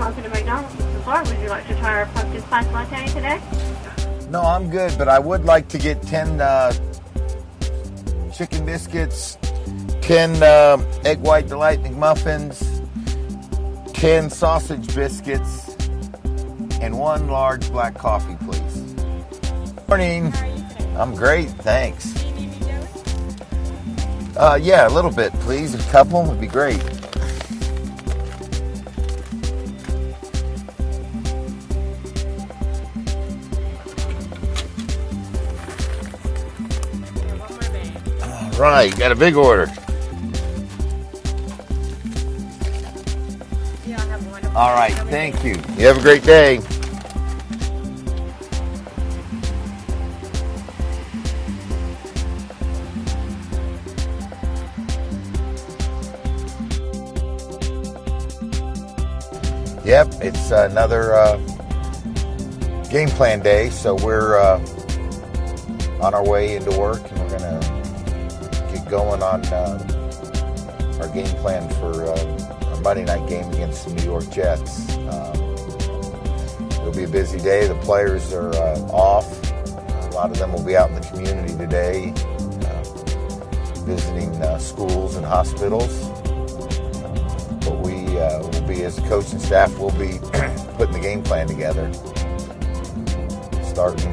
Welcome to McDonald's. This is Laura. Would you like to try our pumpkin spice latte today? No, I'm good, but I would like to get 10 chicken biscuits, 10 egg white delight McMuffins, 10 sausage biscuits, and 1 large black coffee, please. Morning. How are you today? I'm great, thanks. Do you need me jelly? Yeah, a little bit, please. A couple would be great. Right, got a big order. Yeah, I have one. All right, thank you. You have a great day. Yep, it's another game plan day, so we're on our way into work, and we're going to get going on our game plan for our Monday night game against the New York Jets. It'll be a busy day. The players are off. A lot of them will be out in the community today, visiting schools and hospitals. But we will be, as a coach and staff, we'll be putting the game plan together, starting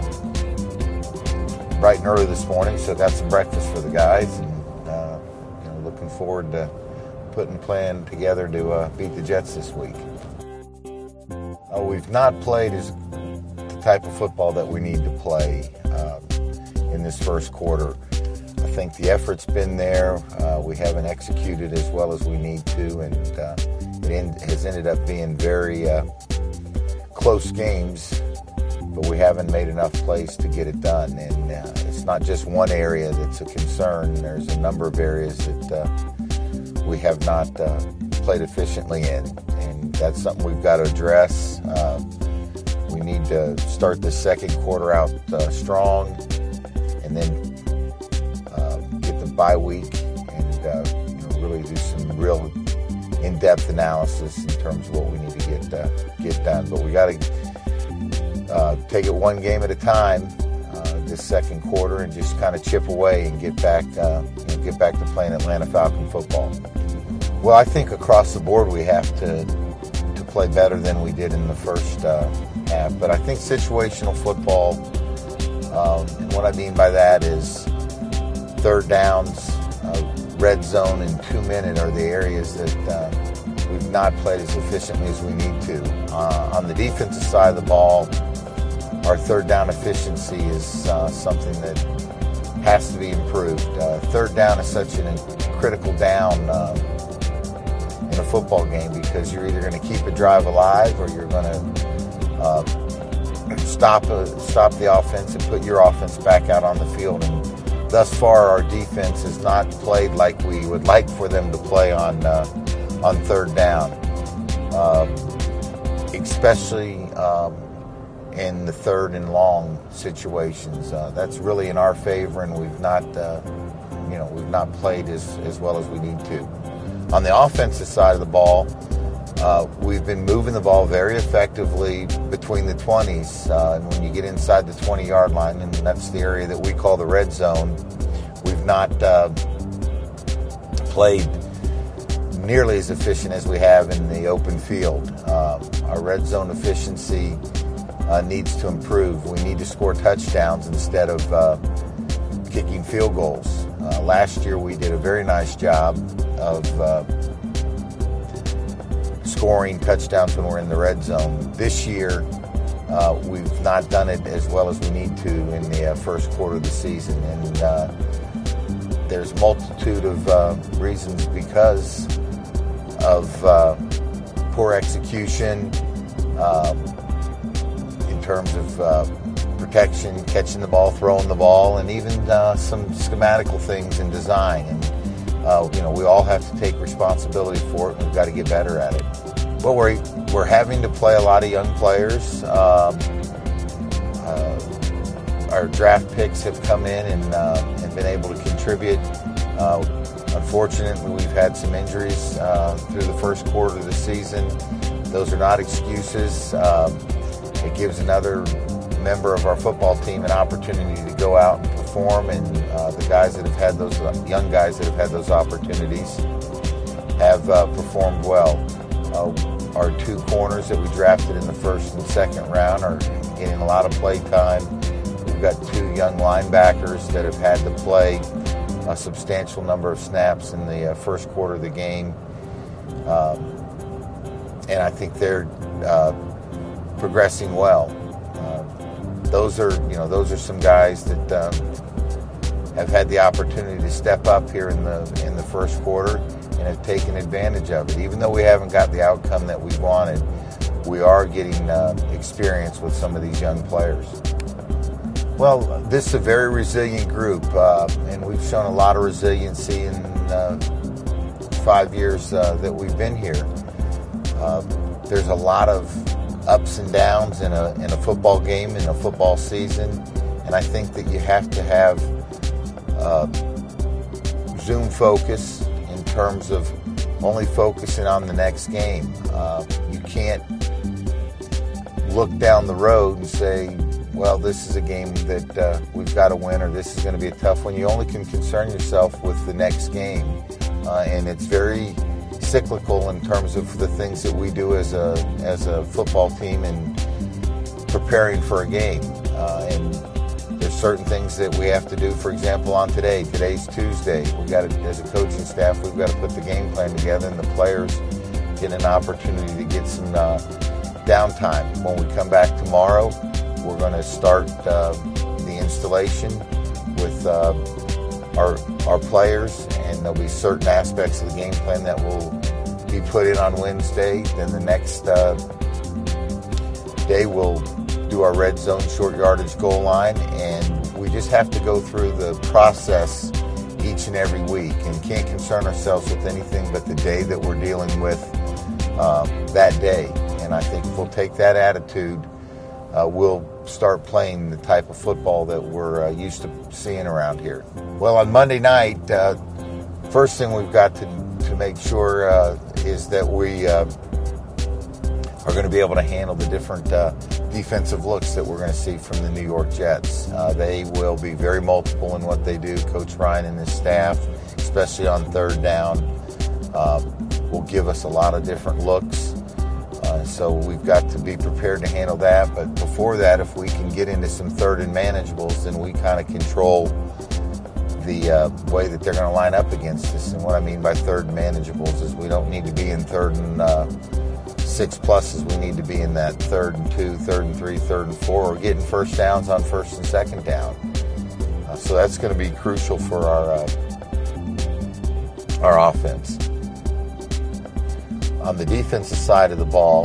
bright and early this morning. So got some breakfast for the guys, and looking forward to putting a plan together to beat the Jets this week. We've not played as the type of football that we need to play in this first quarter. I think the effort's been there. We haven't executed as well as we need to, and it has ended up being very close games, but we haven't made enough plays to get it done. And it's not just one area that's a concern. There's a number of areas that we have not played efficiently in, and that's something we've got to address. We need to start the second quarter out strong, and then get the bye week and really do some real in-depth analysis in terms of what we need to get done. But we got to take it one game at a time this second quarter, and just kind of chip away and get back to playing Atlanta Falcon football. Well, I think across the board we have to play better than we did in the first half. But I think situational football, and what I mean by that is third downs, red zone, and 2-minute are the areas that we've not played as efficiently as we need to. On the defensive side of the ball, our third down efficiency is something that has to be improved. Third down is such a critical down in a football game, because you're either going to keep a drive alive or you're going to stop the offense and put your offense back out on the field. And thus far, our defense has not played like we would like for them to play on third down, especially in the third and long situations. That's really in our favor, and we've not played as well as we need to. On the offensive side of the ball, we've been moving the ball very effectively between the 20s, and when you get inside the 20-yard line, and that's the area that we call the red zone, we've not played nearly as efficient as we have in the open field. Our red zone efficiency needs to improve. We need to score touchdowns instead of kicking field goals. Last year we did a very nice job of scoring touchdowns when we're in the red zone. This year we've not done it as well as we need to in the first quarter of the season, and there's a multitude of reasons because of poor execution in terms of protection, catching the ball, throwing the ball, and even some schematical things in design. And we all have to take responsibility for it, and we've got to get better at it. Well, we're having to play a lot of young players. Our draft picks have come in and been able to contribute. Unfortunately, we've had some injuries through the first quarter of the season. Those are not excuses. It gives another member of our football team an opportunity to go out and perform, and the guys that have had those young guys that have had those opportunities have performed well. Our two corners that we drafted in the first and second round are getting a lot of play time. We've got two young linebackers that have had to play a substantial number of snaps in the first quarter of the game, and I think they're progressing well. Those are some guys that have had the opportunity to step up here in the first quarter and have taken advantage of it. Even though we haven't got the outcome that we wanted, we are getting experience with some of these young players. Well, this is a very resilient group, and we've shown a lot of resiliency in 5 years that we've been here. There's a lot of ups and downs in a football game, in a football season, and I think that you have to have zoom focus in terms of only focusing on the next game. You can't look down the road and say, well, this is a game that we've got to win, or this is going to be a tough one. You only can concern yourself with the next game, and it's very cyclical in terms of the things that we do as a football team in preparing for a game. And there's certain things that we have to do. For example, on today's Tuesday, as a coaching staff, we've got to put the game plan together, and the players get an opportunity to get some downtime. When we come back tomorrow, we're going to start the installation with our players, and there'll be certain aspects of the game plan that will be put in on Wednesday. Then the next day we'll do our red zone short yardage goal line, and we just have to go through the process each and every week and can't concern ourselves with anything but the day that we're dealing with that day. And I think if we'll take that attitude, we'll start playing the type of football that we're used to seeing around here. Well, on Monday night, first thing we've got to make sure is that we are going to be able to handle the different defensive looks that we're going to see from the New York Jets. They will be very multiple in what they do. Coach Ryan and his staff, especially on third down, will give us a lot of different looks. So we've got to be prepared to handle that. But before that, if we can get into some third and manageables, then we kind of control the way that they're going to line up against us. And what I mean by third and manageables is we don't need to be in third and 6+. We need to be in that 3rd and 2, 3rd and 3, 3rd and 4, or getting first downs on first and second down. So that's going to be crucial for our offense. On the defensive side of the ball,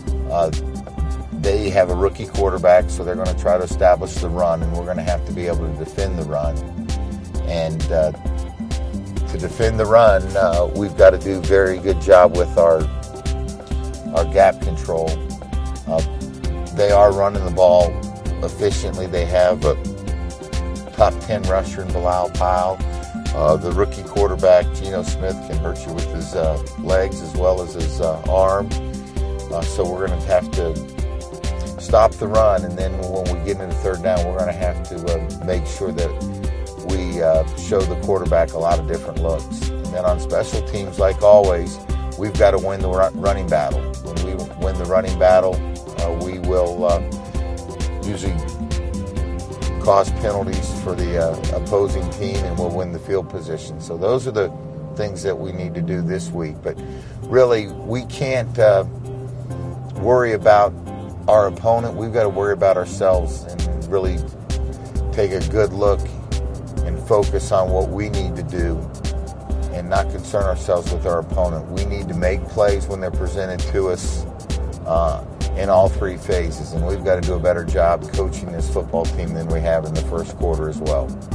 they have a rookie quarterback, so they're going to try to establish the run, and we're going to have to be able to defend the run. And to defend the run, we've got to do a very good job with our gap control. They are running the ball efficiently. They have a top 10 rusher in Bilal Powell. The rookie quarterback, Geno Smith, can hurt you with his legs as well as his arm. So we're going to have to stop the run, and then when we get into third down, we're going to have to make sure that we show the quarterback a lot of different looks. And then on special teams, like always, we've got to win the running battle. When we win the running battle, we will usually cause penalties for the opposing team, and we'll win the field position. So those are the things that we need to do this week. But really, we can't worry about our opponent. We've got to worry about ourselves and really take a good look and focus on what we need to do and not concern ourselves with our opponent. We need to make plays when they're presented to us in all three phases, and we've got to do a better job coaching this football team than we have in the first quarter as well.